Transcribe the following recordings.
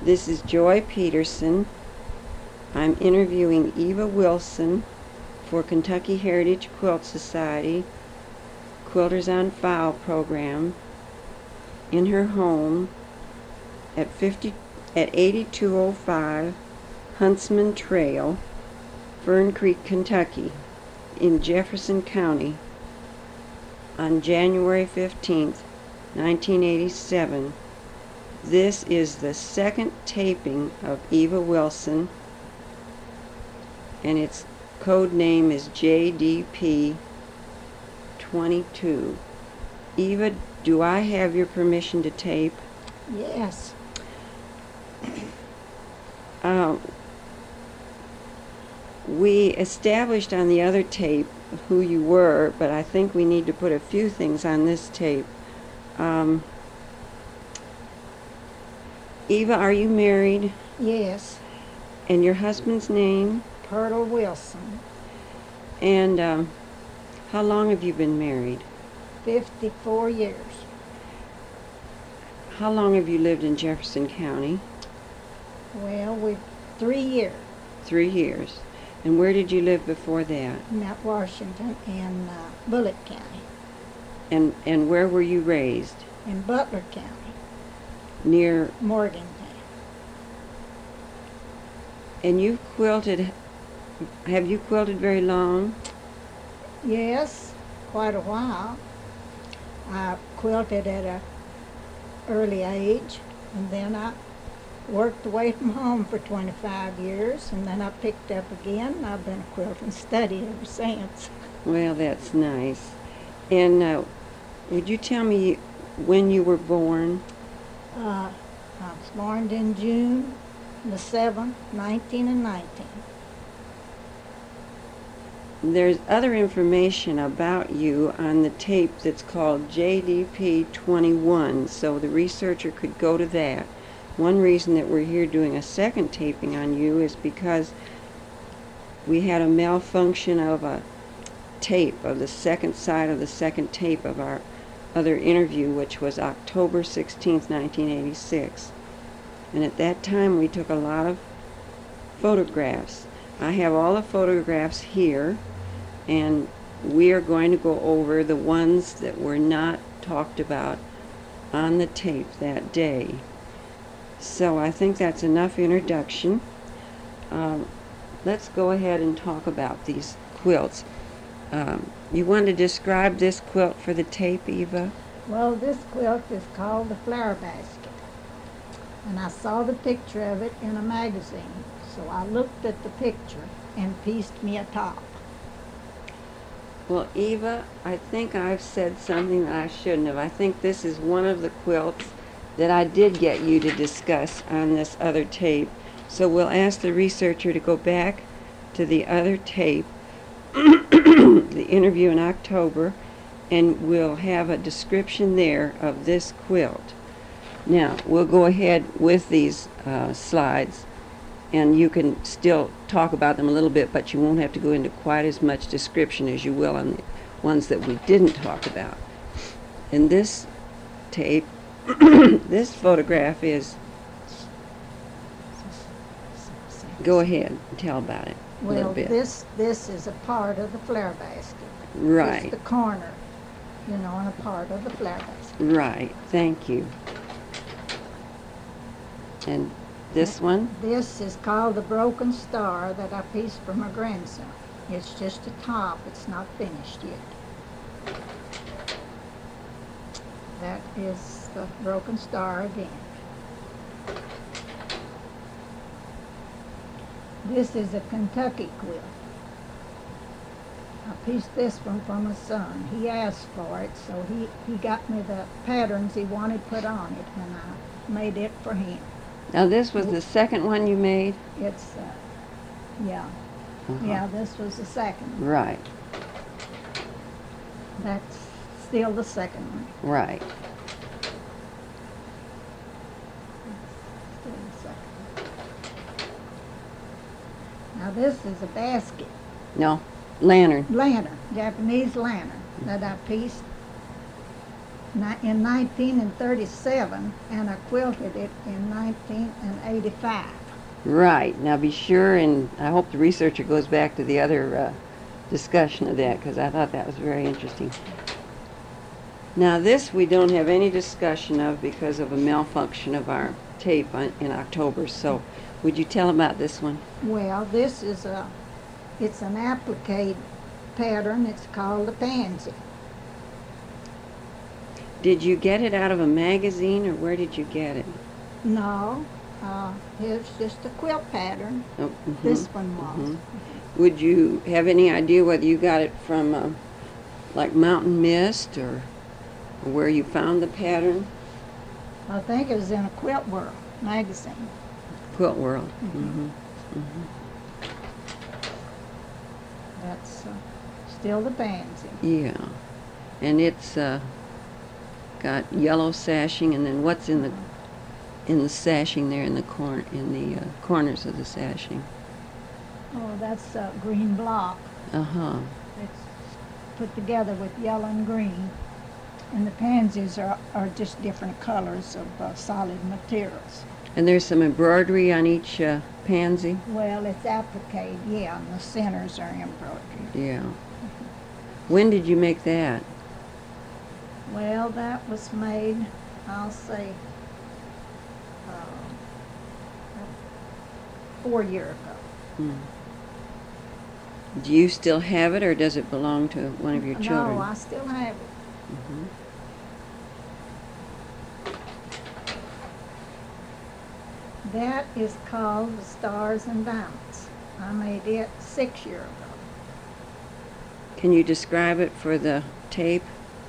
This is Joy Peterson. I'm interviewing Eva Wilson for Kentucky Heritage Quilt Society Quilters on File program in her home at 8205 Huntsman Trail, Fern Creek, Kentucky, in Jefferson County on January 15th, 1987. This is the second taping of Eva Wilson, and its code name is JDP 22. Eva, do I have your permission to tape? Yes. We established on the other tape who you were, but I think we need to put a few things on this tape. Eva, are you married? Yes. And your husband's name? Purtle Wilson. And how long have you been married? 54 years. How long have you lived in Jefferson County? Well, we're 3 years. 3 years. And where did you live before that? Mount Washington in Bullitt County. And where were you raised? In Butler County. Near Morgantown. And you've quilted, have you quilted very long? Yes, quite a while. I quilted at an early age, and then I worked away from home for 25 years, and then I picked up again, and I've been a quilting study ever since. Well, that's nice. And would you tell me when you were born? I was born in June the 7th, 1919. There's other information about you on the tape that's called JDP 21, so the researcher could go to that. One reason that we're here doing a second taping on you is because we had a malfunction of a tape, of the second side of the second tape of our other interview, which was October 16th, 1986. And at that time we took a lot of photographs. I have all the photographs here, and we are going to go over the ones that were not talked about on the tape that day. So I think that's enough introduction. Let's go ahead and talk about these quilts. You want to describe this quilt for the tape, Eva? Well, this quilt is called the Flower Basket, and I saw the picture of it in a magazine, so I looked at the picture and pieced me a top. Well, Eva, I think I've said something that I shouldn't have. I think this is one of the quilts that I did get you to discuss on this other tape. So we'll ask the researcher to go back to the other tape, the interview in October, and we'll have a description there of this quilt. Now, we'll go ahead with these slides, and you can still talk about them a little bit, but you won't have to go into quite as much description as you will on the ones that we didn't talk about. In this tape, this photograph is, go ahead and tell about it a little Well, bit. this is a part of the flower basket. Right, It's the corner, and a part of the flower basket. right, thank you. And this one? This is called the Broken Star that I pieced for my grandson. It's just a top, it's not finished yet. That is the Broken Star again. This is a Kentucky quilt. I pieced this one for my son. He asked for it, so he got me the patterns he wanted put on it, and I made it for him. Now this was the second one you made? It's, yeah. Uh-huh. Yeah, this was the second one. Right, That's still the second one. right. Still the second one. Now this is a basket. No, lantern. Lantern, Japanese lantern that I pieced in 1937, and I quilted it in 1985. Right. Now be sure, and I hope the researcher goes back to the other discussion of that, because I thought that was very interesting. Now this we don't have any discussion of because of a malfunction of our tape in October. So would you tell about this one? Well, this is it's an applique pattern. It's called a pansy. Did you get it out of a magazine, or where did you get it? No, it's just a quilt pattern. Oh, This one was. Would you have any idea whether you got it from like Mountain Mist or where you found the pattern? I think it was in a Quilt World magazine. Quilt World. That's still the pansy. Yeah, and it's got yellow sashing, and then what's in the sashing there in the corners of the sashing? Oh, that's green block. It's put together with yellow and green. And the pansies are just different colors of solid materials. And there's some embroidery on each pansy? Well, it's applique, yeah, and the centers are embroidered. Yeah. When did you make that? Well, that was made, I'll say, 4 years ago. Do you still have it, or does it belong to one of your children? No, I still have it. That is called the Stars and Diamonds. I made it 6 years ago. Can you describe it for the tape?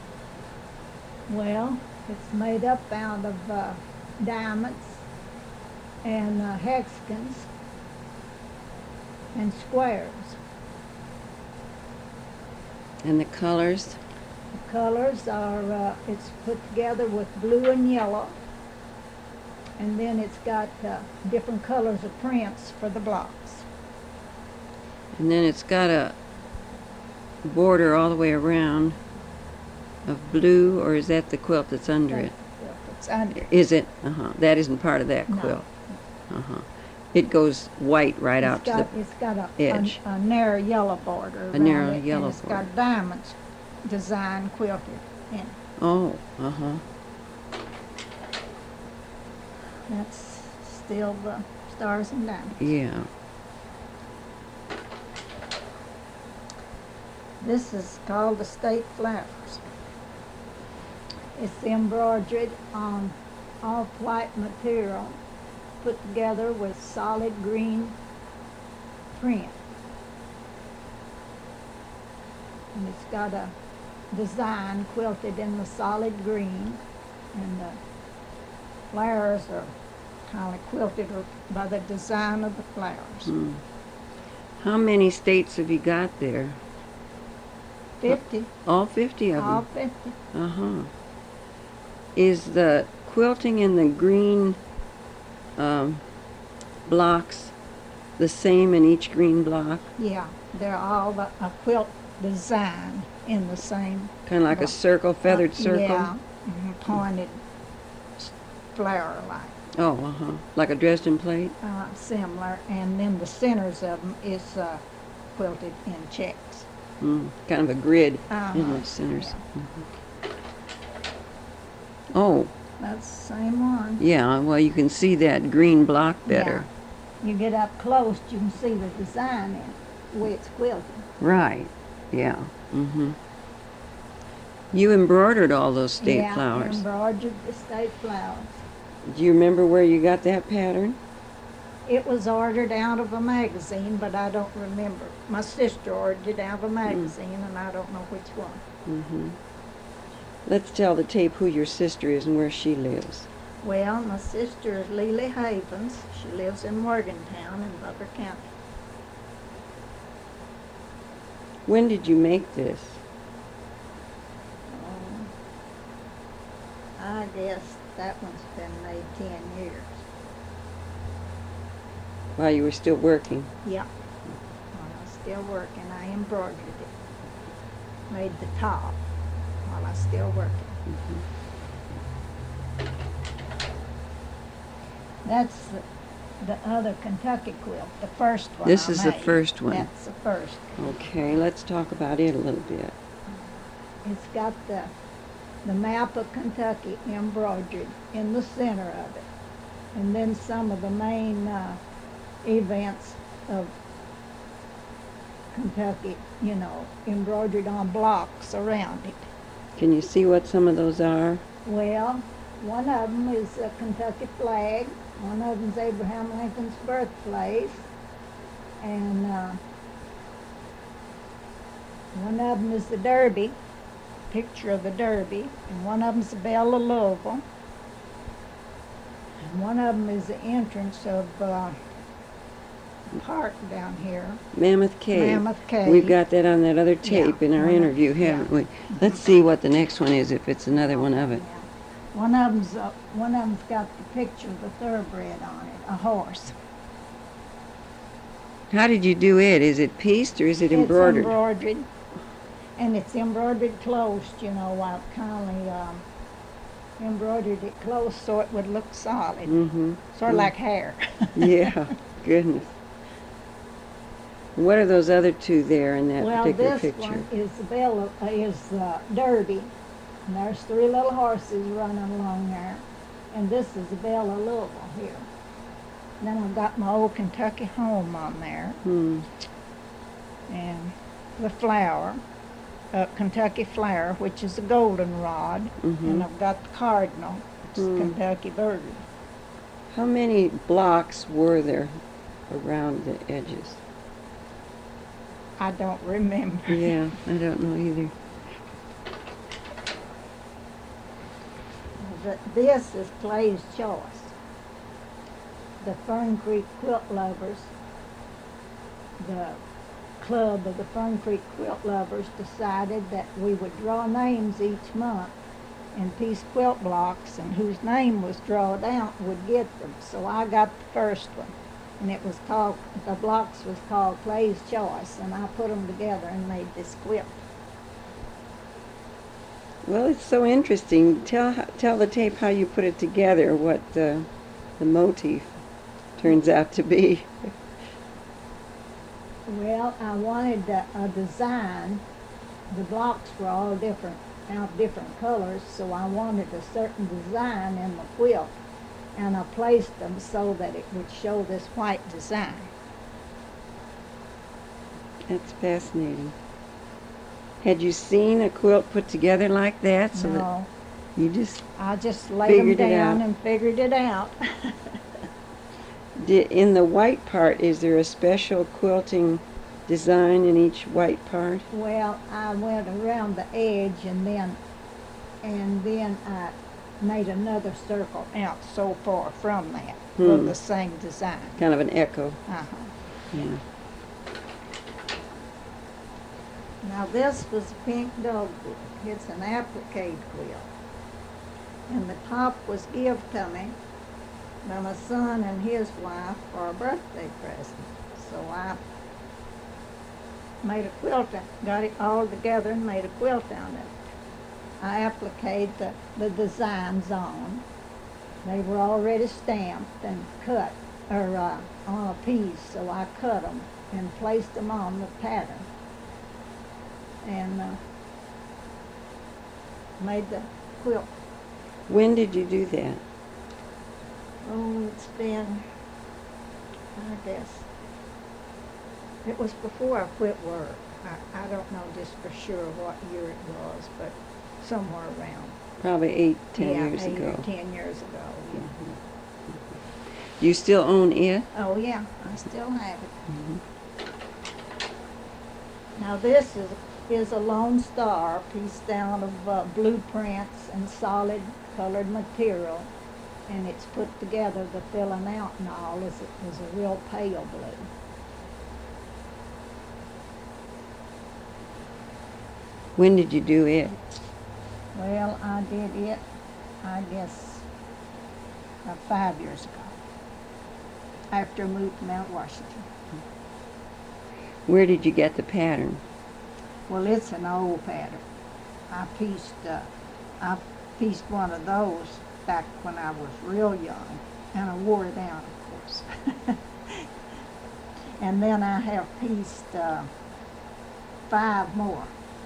Well, it's made up out of diamonds and hexagons and squares. And the colors? The colors are, it's put together with blue and yellow, and then it's got different colors of prints for the blocks. And then it's got a border all the way around of blue, or is that the quilt that's under it? It's under. Is it? That isn't part of that No. quilt. It goes white right out to the It's got edge. a narrow yellow border around narrow it, yellow and it's border. got diamonds design quilted in it. Oh, That's still the Stars and Diamonds. yeah. This is called the State Flowers. It's embroidered on off-white material put together with solid green print. And it's got a design quilted in the solid green, and the flowers are kind of quilted by the design of the flowers. How many states have you got there? 50. All 50 of them? All 50. Is the quilting in the green blocks the same in each green block? Yeah, they're all a quilt design in the same. Kind of like a circle, feathered circle? Yeah, pointed flower like. Oh, like a Dresden plate? Similar, and then the centers of them is quilted in checks. Kind of a grid in the centers. Yeah. Oh, That's the same one. yeah, well, you can see that green block better. Yeah. You get up close, you can see the design in it, the way it's quilted. Right, yeah. You embroidered all those state flowers. Yeah, embroidered the state flowers. Do you remember where you got that pattern? It was ordered out of a magazine, but I don't remember. My sister ordered it out of a magazine, and I don't know which one. Let's tell the tape who your sister is and where she lives. Well, my sister is Lily Havens. She lives in Morgantown in Butler County. When did you make this? I guess that one's been made 10 years. While you were still working? Yeah. While I was still working, I embroidered it. Made the top while I was still working. That's the other Kentucky quilt, the first one This I is the made. first one. That's the first. Okay, let's talk about it a little bit. It's got the map of Kentucky embroidered in the center of it. And then some of the main events of Kentucky, embroidered on blocks around it. Can you see what some of those are? Well, one of them is a Kentucky flag. One of them's Abraham Lincoln's birthplace. And one of them is the Derby, picture of the Derby. And one of them's the Belle of Louisville. And one of them is the entrance of park down here. Mammoth Cave. Mammoth Cave. We've got that on that other tape in our Mammoth- interview, haven't we? Let's see what the next one is, if it's another one of it. Yeah. One of them's got the picture of the thoroughbred on it, a horse. How did you do it? Is it pieced or is it embroidered? It's embroidered, and it's embroidered close. I kindly embroidered it close so it would look solid, Mm-hmm. sort of like hair. Yeah, goodness. What are those other two there in that Well, particular this picture? one is the Derby, and there's three little horses running along there, and this is the Belle of Louisville here. Then I've got my old Kentucky home on there, Hmm. and the flower, Kentucky flower, which is a goldenrod, Mhm. and I've got the cardinal, which is Hmm. Kentucky bird. How many blocks were there around the edges? I don't remember. Yeah, I don't know either. This is Clay's choice. The Fern Creek Quilt Lovers, the club of the Fern Creek Quilt Lovers decided that we would draw names each month in piece quilt blocks, and whose name was drawn out would get them. So I got the first one, and the blocks was called Clay's Choice, and I put them together and made this quilt. Well, it's so interesting. Tell the tape how you put it together, what the motif turns out to be. Well, I wanted a design. The blocks were all different colors, so I wanted a certain design in the quilt, and I placed them so that it would show this white design. That's fascinating. Had you seen a quilt put together like that? So that No, you just I just laid them figured it down out. and figured it out. in the white part, is there a special quilting design in each white part? Well, I went around the edge, and then I made another circle out so far from that for the same design. Kind of an echo. Uh-huh. Yeah. Now this was a pink dogwood. It's an applique quilt. And the top was given to me by my son and his wife for a birthday present. So I made a quilt, got it all together and made a quilt out of it. I appliqued the designs on. They were already stamped and cut, or on a piece, so I cut them and placed them on the pattern. And made the quilt. When did you do that? Oh, it's been, I guess, it was before I quit work. I don't know just for sure what year it was, but somewhere around. Probably 10 yeah, years 8 ago. or 10 years ago. Yeah. Do you still own it? Oh yeah, I still have it. Mhm. Now this is a Lone Star pieced out of blueprints and solid colored material, and it's put together. The filling out and all is a real pale blue. When did you do it? Well, I did it, I guess, 5 years ago, after I moved to Mount Washington. Where did you get the pattern? Well, it's an old pattern. I pieced one of those back when I was real young, and I wore it out, of course. And then I have pieced 5 more.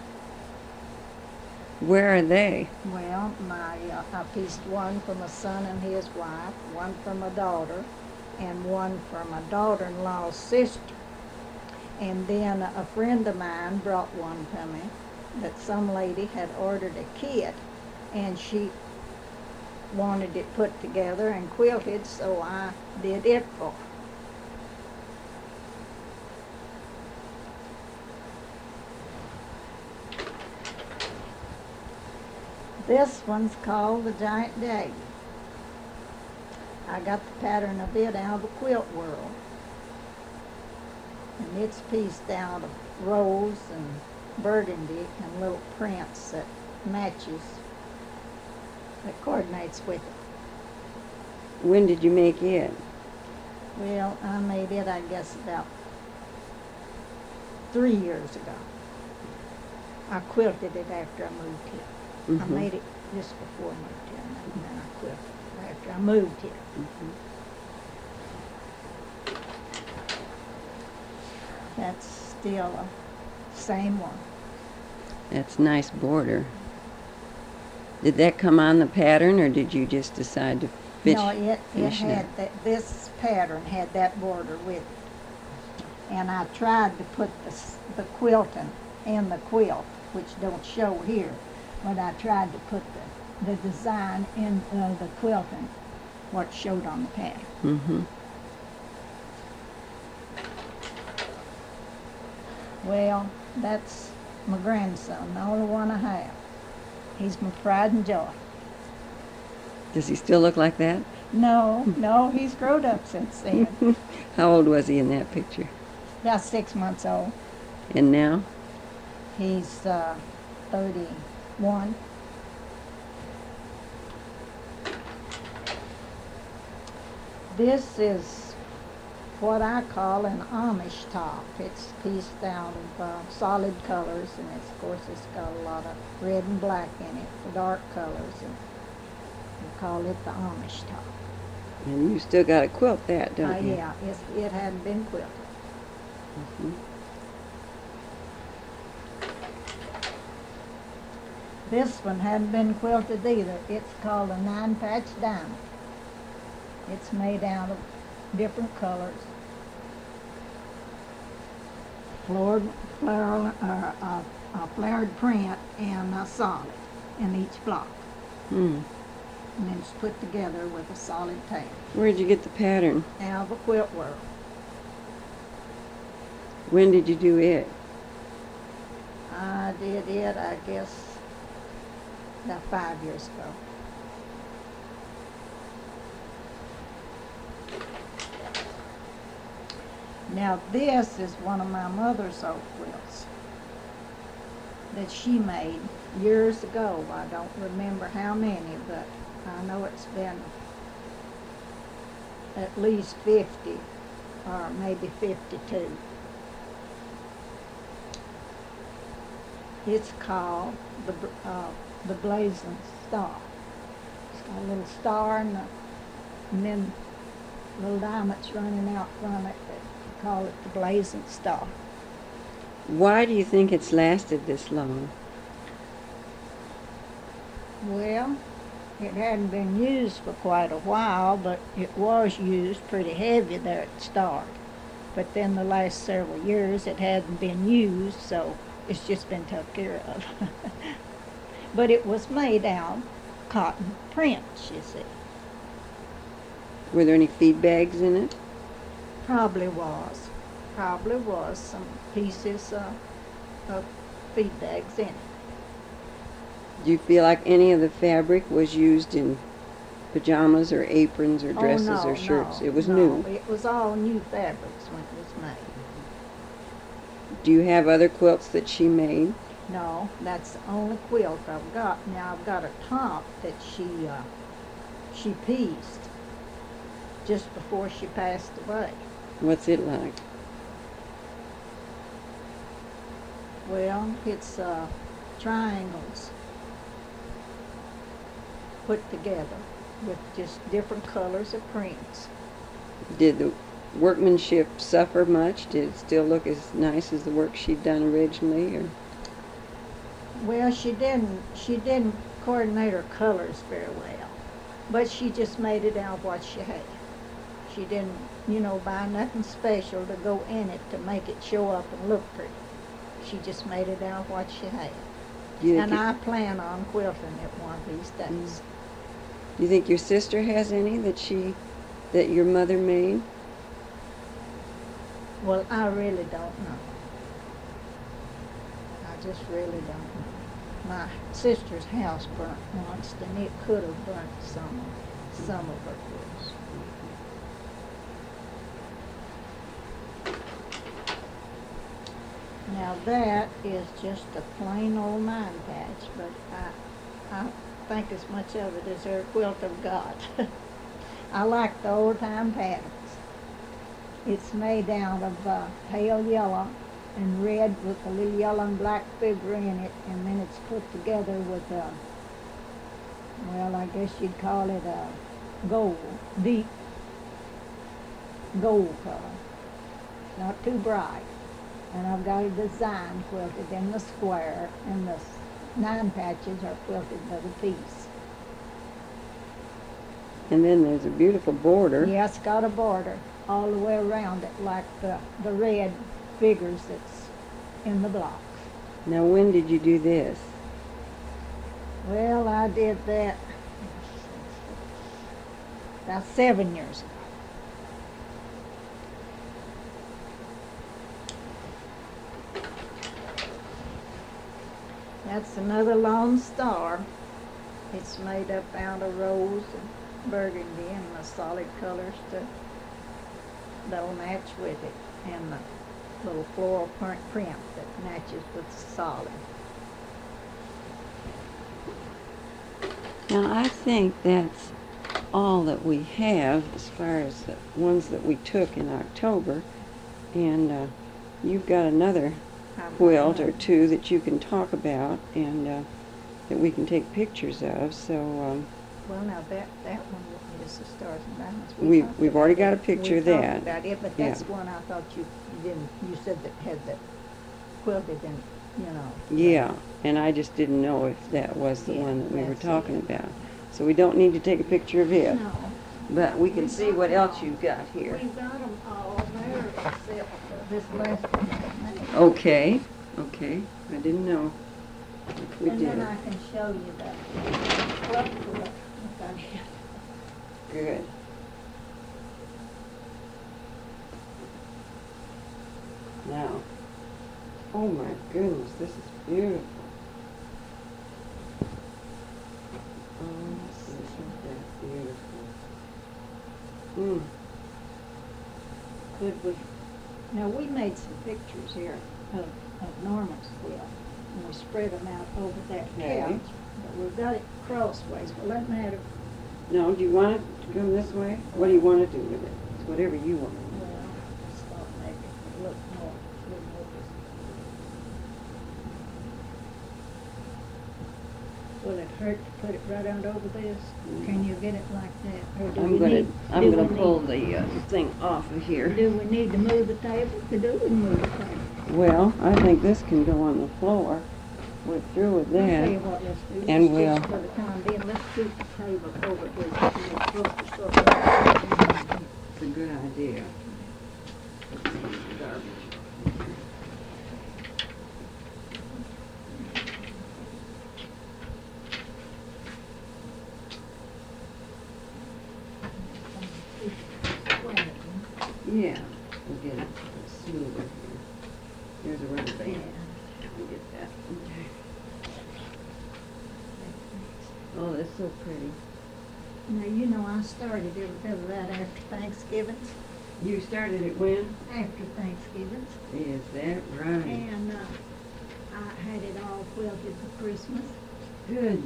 Where are they? Well, I pieced one for my son and his wife, one for my daughter, and one for my daughter-in-law's sister. And then a friend of mine brought one to me that some lady had ordered a kit, and she wanted it put together and quilted, so I did it for her. This one's called the Giant Dagger. I got the pattern of it out of the Quilt World. And it's pieced out of rose and burgundy and little prints that matches, that coordinates with it. When did you make it? Well, I made it, I guess, about 3 years ago. I quilted it after I moved here. I made it just before I moved here, and then I quilted it after I moved here. That's still the same one. That's a nice border. Did that come on the pattern, or did you just decide to No, it finish had this pattern had that border with it. And I tried to put the quilting in the quilt, which don't show here, but I tried to put the design in the quilting, what showed on the pattern. Mm-hmm. Well, that's my grandson, the only one I have. He's my pride and joy. Does he still look like that? No, he's grown up since then. How old was he in that picture? About 6 months old. And now? He's 31. This is what I call an Amish top. It's pieced out of solid colors, and of course it's got a lot of red and black in it, the dark colors, and we call it the Amish top. And you still got to quilt that, don't you? Yeah, it hadn't been quilted. Mm-hmm. This one hadn't been quilted either. It's called a 9-patch diamond. It's made out of different colors. Flared print and a solid in each block. Mm. And then it's put together with a solid tail. Where'd you get the pattern? Out of a Quilt World. When did you do it? I did it, I guess, about 5 years ago. Now this is one of my mother's old quilts that she made years ago. I don't remember how many, but I know it's been at least 50 or maybe 52. It's called the Blazing Star. It's got a little star and then little diamonds running out from it. They call it the Blazing Star. Why do you think it's lasted this long? Well, it hadn't been used for quite a while, but it was used pretty heavy there at the start. But then the last several years it hadn't been used, so it's just been took care of. But it was made out of cotton prints, you see. Were there any feed bags in it? Probably was some pieces of feed bags in it. Do you feel like any of the fabric was used in pajamas or aprons or dresses or shirts? It was new. It was all new fabrics when it was made. Do you have other quilts that she made? No, that's the only quilt I've got. Now I've got a top that she pieced just before she passed away. What's it like? Well, it's triangles put together. with just different colors of prints. Did the workmanship suffer much? Did it still look as nice as the work she'd done originally? Or Well, she didn't coordinate her colors very well, but she just made it out what she had. She didn't, buy nothing special to go in it to make it show up and look pretty. She just made it out what she had. do you think, And I plan on quilting it one of these days. do you think your sister has any that your mother made? Well, I really don't know. I just really don't know. My sister's house burnt once, and it could have burnt some of her quilts. Now that is just a plain old 9-patch, but I don't think as much of it as her quilt have got. I like the old time patterns. It's made out of pale yellow and red with a little yellow and black figure in it, and then it's put together with I guess you'd call it a deep gold color. Not too bright. And I've got a design quilted in the square, and the 9 patches are quilted by the piece. And then there's a beautiful border. Yeah, it's got a border all the way around it, like the red figures that's in the blocks. Now, when did you do this? Well, I did that about 7 years ago. That's another Lone Star. It's made up out of rose and burgundy and the solid colors that'll match with it, and the little floral print that matches with the solid. Now, I think that's all that we have as far as the ones that we took in October. And you've got another quilt or two that you can talk about and that we can take pictures of. So Well, now that one is the Stars and Diamonds. we've already got a picture of we that. talked about it, but Yeah. that's one I thought you didn't. You said that had the quilted and Yeah, and I just didn't know if that was the Yeah, one that we were that's talking it. about. So we don't need to take a picture of it, No, but we can see what else you've got here. we've got them all there except for this last one. Okay, I didn't know if we And did. then I can show you the quilt if I did. Good. Now, oh my goodness, this is beautiful. Oh, isn't that beautiful? Could we? Now, we made some pictures here of Norma's quilt, and we spread them out over that Okay. couch. But we've got it crossways. Well, that matter. No, do you want it to come this way? What do you want to do with it? It's whatever you want. Well, I just thought maybe it would look more. Will it hurt to put it right out over this? Can you get it like that? Or do we need- I'm do gonna we pull need- the thing off of here. Do we need to move the table? Do we move the table? Well, I think this can go on the floor. We're through with I'll tell that. you what, let's do. And Just we'll- for the time being, let's keep the table over here. It's a good idea. Garbage. Yeah, we'll get it smoother here. There's a rubber band. We'll get that. Okay. Oh, that's so pretty. Now, I started everything of that after Thanksgiving. You started it when? After Thanksgiving. Is that right? And I had it all quilted for Christmas. Good.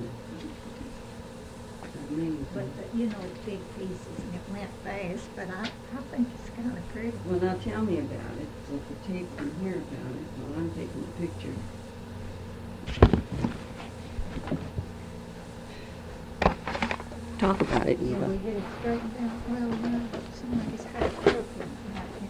Amazing. But, it's big pieces and it went fast, but I think it's kind of pretty. Well, now tell me about it, so the tape can hear about it while I'm taking the picture. talk about it, So Eva. we get it straightened out well enough. Somebody's got it crooked right here.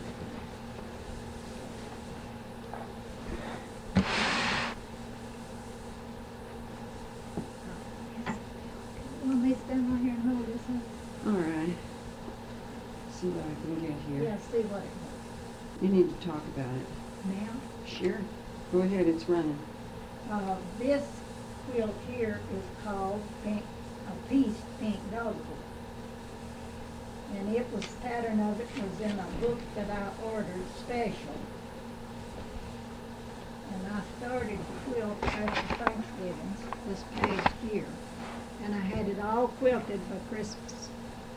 Well, they stand right here and hold this up. All right. See what I can get here. Yeah, see what it You need to talk about it. is. Now, Sure. Go ahead, it's running. this quilt here is called a piece pink dogwood. And it was, pattern of it was in a book that I ordered special. And I started the quilt after Thanksgiving this past year. And I had it all quilted by Christmas.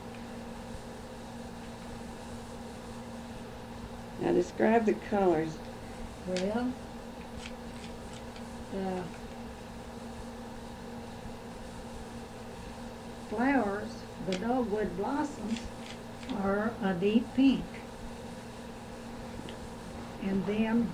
Now describe the colors. Well, the flowers, the dogwood blossoms, are a deep pink. And then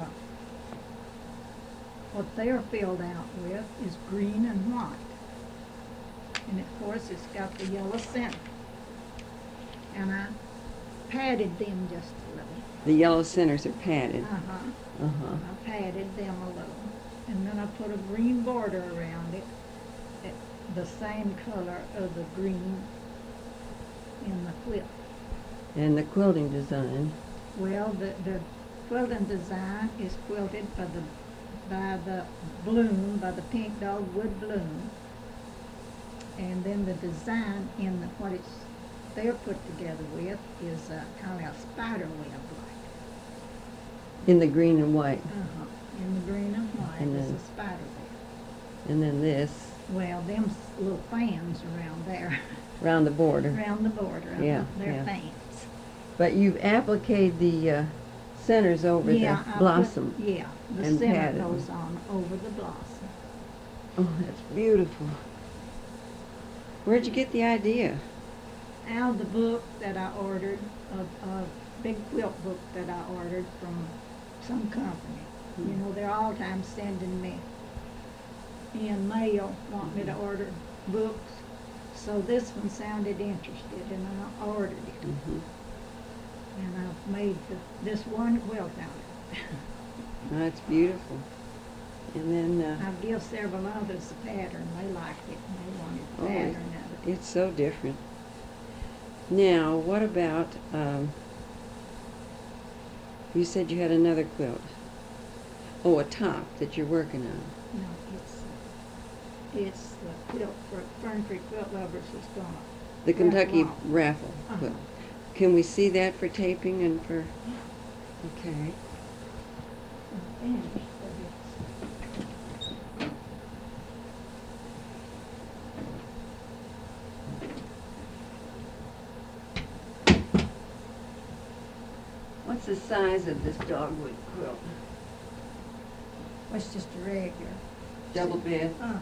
what they're filled out with is green and white. And of course, it's got the yellow center. And I padded them just a little. The yellow centers are padded. Uh-huh. Uh-huh. I padded them a little. And then I put a green border around it, the same color of the green in the quilt. And the quilting design. Well, the quilting design is quilted by the bloom, by the pink dogwood bloom. And then the design in what they're put together with is kind of a spider web like. In the green and white. Uh-huh. In the green and white And is then- a spider web. And then this, Well, them little fans around there, around the border. around the border, Yeah, they're yeah. fans. But you've appliqued the centers over Yeah, the I put- blossom. Yeah, the and center padded goes on over the blossom. Oh, that's beautiful. Where'd you get the idea? Out of the book that I ordered, a big quilt book that I ordered from some company. You know, they're all time sending me in mail, wanting me to order books. So this one sounded interested and I ordered it. Mm-hmm. And I've made this one quilt out of it. That's beautiful. And then I've given several others the pattern. They liked it and they wanted the Oh, pattern of it. it's so different. Now, what about, you said you had another quilt. Oh, a top that you're working on. No, it's the quilt for Fern Creek Quilt Lovers is gonna. The Kentucky Raffle off. raffle Uh-huh. quilt. Can we see that for taping and for, okay. Finished, What's the size of this dogwood quilt? it's just a regular. Double bed? Uh-huh.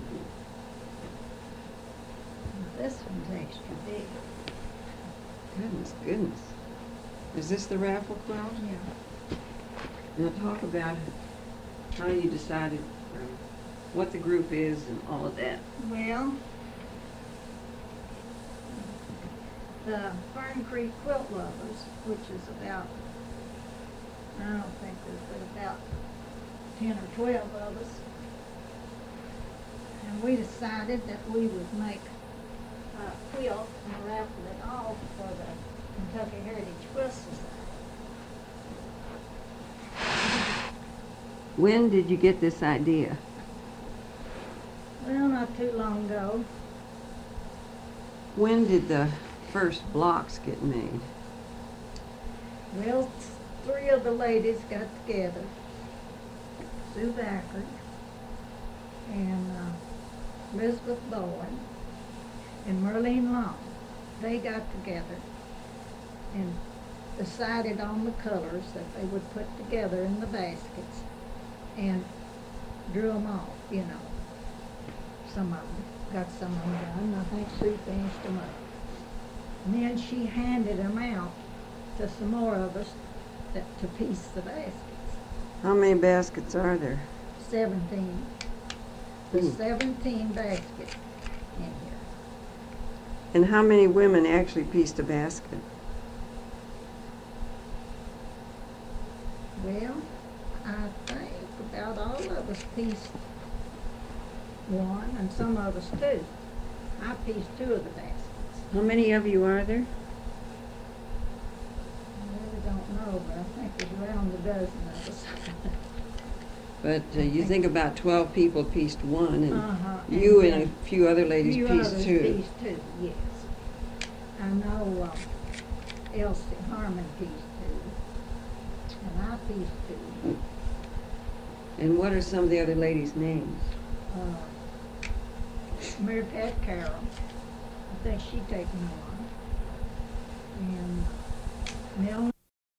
This one's extra big. Goodness. Is this the raffle quilt? Yeah. Now talk about how you decided what the group is and all of that. Well, the Fern Creek Quilt Lovers, which is about, I don't think there's but about 10 or 12 of us. And we decided that we would make a quilt and raffle it off for the Kentucky Heritage Quilt Society. When did you get this idea? Well, not too long ago. When did the first blocks get made? Well, three of the ladies got together. Sue Backert and Elizabeth Bowen and Merlene Long. They got together and decided on the colors that they would put together in the baskets and drew them off, you know. Some of them got some of them done. I think Sue finished them up. And then she handed them out to some more of us to piece the baskets. How many baskets are there? 17. There's Hmm. 17 baskets in here. And how many women actually pieced a basket? Well, I think about all of us pieced one, and some of us two. I pieced two of the baskets. How many of you are there? I really don't know, but I think there's around a dozen of us. But you think about 12 people pieced one, and Uh-huh. you and then a few other ladies few pieced others two. pieced two, yes. I know Elsie Harmon pieced two, and I pieced two. And what are some of the other ladies' names? Mary Pat Carroll, I think she taken one. And Mel.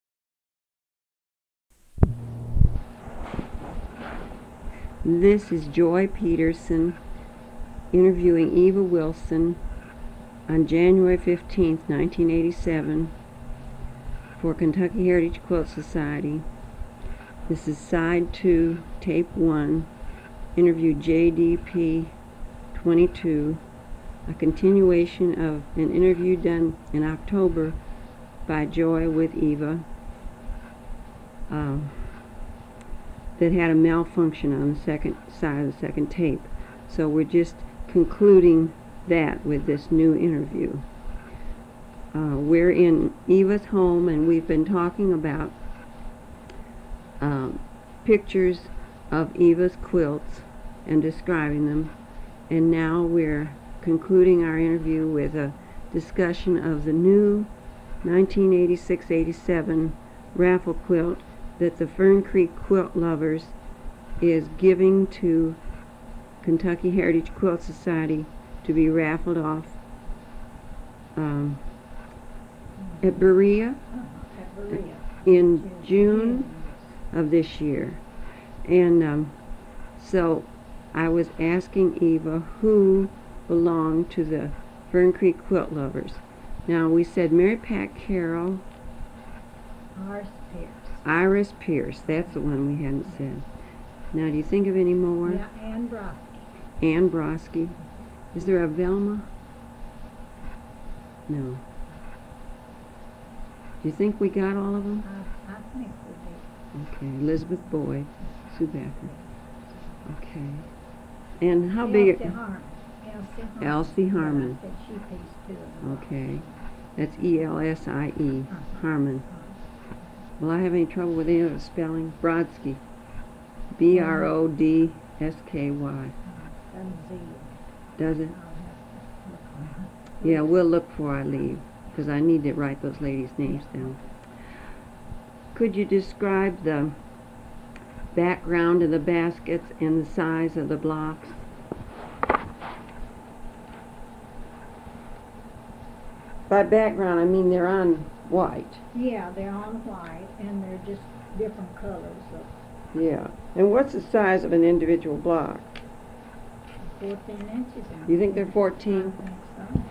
This is Joy Peterson interviewing Eva Wilson on January 15th, 1987 for Kentucky Heritage Quilt Society. This is side 2, tape 1, interview JDP 22, a continuation of an interview done in October by Joy with Eva that had a malfunction on the second side of the second tape. So we're just concluding that with this new interview. We're in Eva's home, and we've been talking about pictures of Eva's quilts and describing them, and now we're concluding our interview with a discussion of the new 1986-87 raffle quilt that the Fern Creek Quilt Lovers is giving to Kentucky Heritage Quilt Society to be raffled off at Berea At Berea. in June of this year. And so I was asking Eva who belonged to the Fern Creek Quilt Lovers. Now we said Mary Pat Carroll, Iris Pierce, that's the one we hadn't said. Now do you think of any more? Yeah, Ann Brodsky. Ann Brodsky. Is there a Velma? No. Do you think we got all of them? I think we did. Okay. Elizabeth Boyd, Sue Becker. Okay. And how big? Elsie Harmon. Elsie Harmon. I think she pieced two of them. Okay. That's Elsie, Harmon. Will I have any trouble with any of the spelling? Brodsky. Brodsky. Does it? Yeah, we'll look before I leave, because I need to write those ladies' names down. Could you describe the background of the baskets and the size of the blocks? By background, I mean they're on white. Yeah, they're on white, and they're just different colors of Yeah. And what's the size of an individual block? 14 inches. You think they're 14? I think so.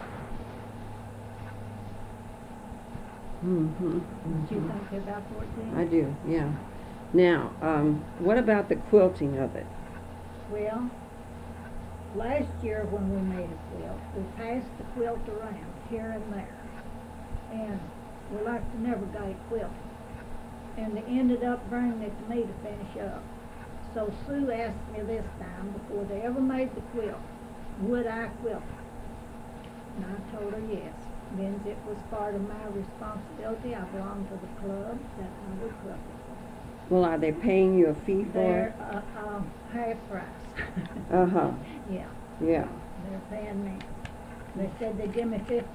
Mm-hmm. Do you think they're about 14? I do, yeah. Now, what about the quilting of it? Well, last year when we made a quilt, we passed the quilt around here and there, and we like to never got it quilted. And they ended up bringing it to me to finish up. So Sue asked me this time, before they ever made the quilt, would I quilt it? And I told her yes. Then it was part of my responsibility. I belonged to the club that I would quilt it. Well, are they paying you a fee for They're it? half price. Uh-huh. Yeah, Yeah. they're paying me. They said they'd give me $50.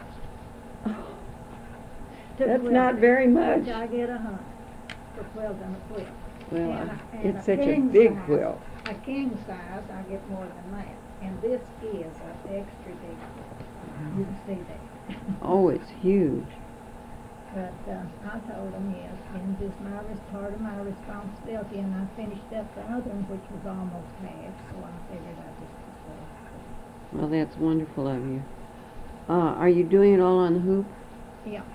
That's not very much. I get $100 for quilting a quilt. Well, And it's a such a king big size- quilt. A king size, I get more than that. And this is an extra big quilt. You can see that. Oh, it's huge. But I told them yes, and just part of my responsibility, and I finished up the other one, which was almost half, so I figured I'd just do Well, that's wonderful of you. Are you doing it all on the hoop? it. Yeah.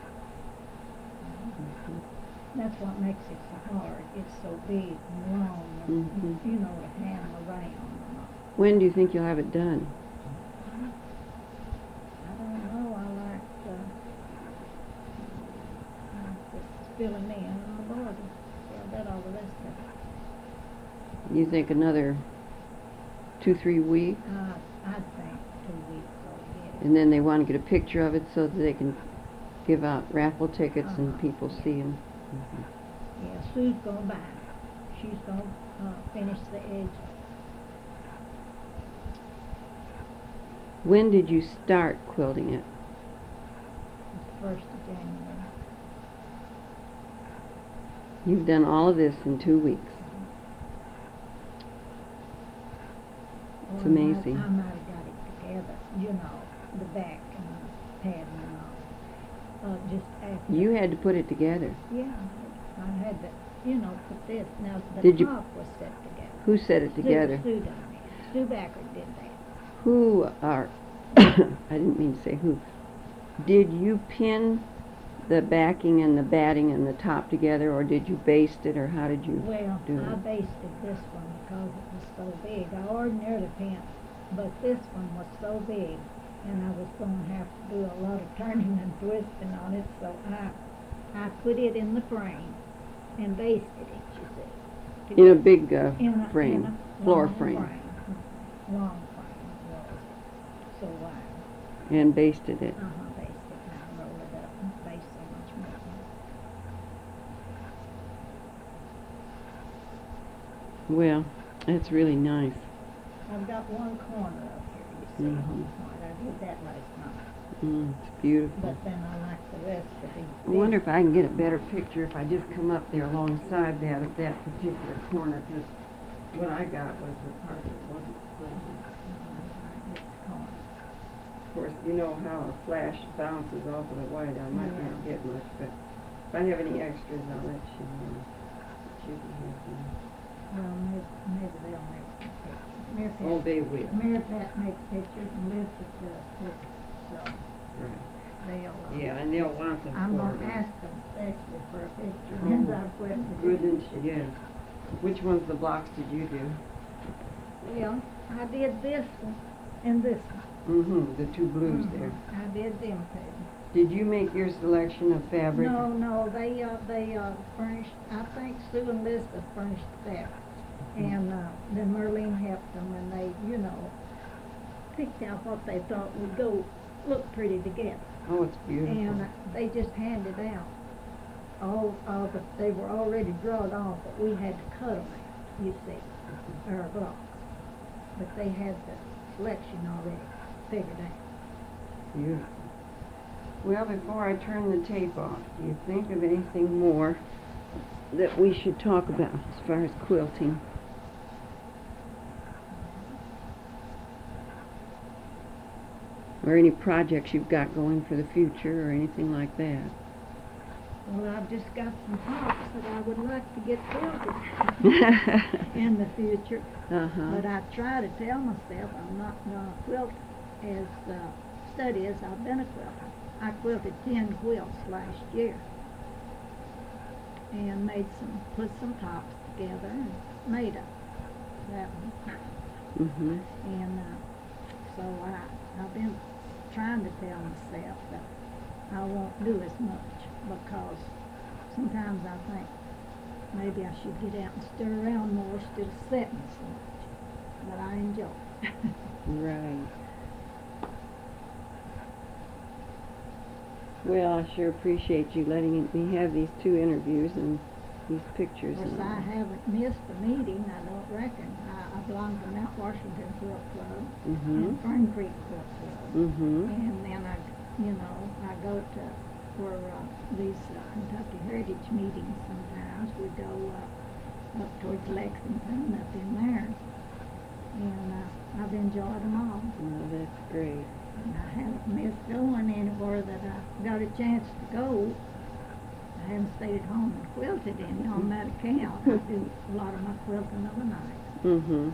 That's what makes it so hard. It's so big and long, and, Mhm. you know, to handle around. When do you think you'll have it done? I don't know. filling in, and I've already filled out all the rest of it. You think another 2-3 weeks? I think 2 weeks will get it. And then they want to get a picture of it so that they can give out raffle tickets and Uh-huh. people see them. Yeah, Sue's gonna buy it. She's gonna finish the edge. When did you start quilting it? The 1st of January. You've done all of this in 2 weeks. It's Or amazing. I might have got it together, you know, the back and the pattern and all. Just after. You had to put it together. Yeah, I had to, you know, put this. Now, the Did you- top was set together. Who set it together? Sue done it. Sue Backer did that. Who are, I didn't mean to say who. Did you pin the backing and the batting and the top together, or did you baste it, or how did you Well, do I it? basted this one because it was so big. I ordinarily pin, but this one was so big, and I was going to have to do a lot of turning and twisting on it, so I put it in the frame and basted it, you see. In a big In frame, a floor long frame, Long frame was so wide. and basted it. Basted it, and I rolled it up and basted so much more. Well, that's really nice. I've got one corner up here, you see, on Mhm. the point. I did that last night. It's beautiful. But then I like the rest to be I wonder if I can get a better picture if I just come up there alongside that of that particular corner, because what I got was the part that wasn't filled. Of course, you know how a flash bounces off of the white. I might not get much, but if I have any extras, I'll let you know. You can have them. Well, maybe they'll make some pictures. Oh, they will. Mary Pat makes pictures and Elizabeth does pictures, so Right. they'll. Yeah, and they'll want them I'm for gonna me. ask them especially for a picture, Oh, and I've requested. Goodness, yes. Which ones of the blocks did you do? Well, I did this one and this one. The two blues there. I did them two. Did you make your selection of fabric? No, they furnished, I think Sue and Elizabeth furnished the fabric. And, then Merlene helped them and they, you know, picked out what they thought would go, look pretty together. Oh, it's beautiful. And they just handed out they were already drawn off, but we had to cut them out, you see, our blocks. But they had the selection already figured out. Beautiful. Well, before I turn the tape off, do you think of anything more that we should talk about as far as quilting? Or any projects you've got going for the future or anything like that? Well, I've just got some tops that I would like to get quilted in the future. Uh-huh. But I try to tell myself I'm not going to quilt as steady as I've been a quilter. I quilted 10 quilts last year and put some tops together and made that one. Mm-hmm. And so I've been trying to tell myself that I won't do as much because sometimes I think maybe I should get out and stir around more instead of sitting so much. But I enjoy it. Right. Well, I sure appreciate you letting me have these 2 interviews and these pictures. Of course, I haven't missed a meeting, I don't reckon. I belong to Mount Washington Quilt Club and Fern Creek Quilt Club. And then I go to where these Kentucky Heritage meetings sometimes. We go up towards Lexington, up in there. And I've enjoyed them all. Oh, that's great. And I haven't missed going anywhere that I got a chance to go. I haven't stayed at home and quilted any on that account. I do a lot of my quilting overnight.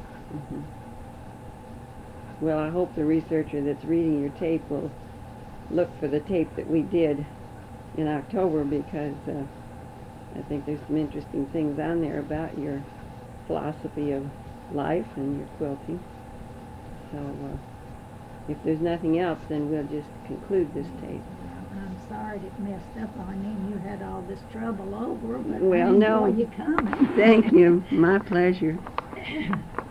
Well, I hope the researcher that's reading your tape will look for the tape that we did in October, because I think there's some interesting things on there about your philosophy of life and your quilting. So if there's nothing else, then we'll just conclude this tape. I'm sorry it messed up on you and you had all this trouble over, but Well, I no. enjoy you coming. Thank you. My pleasure.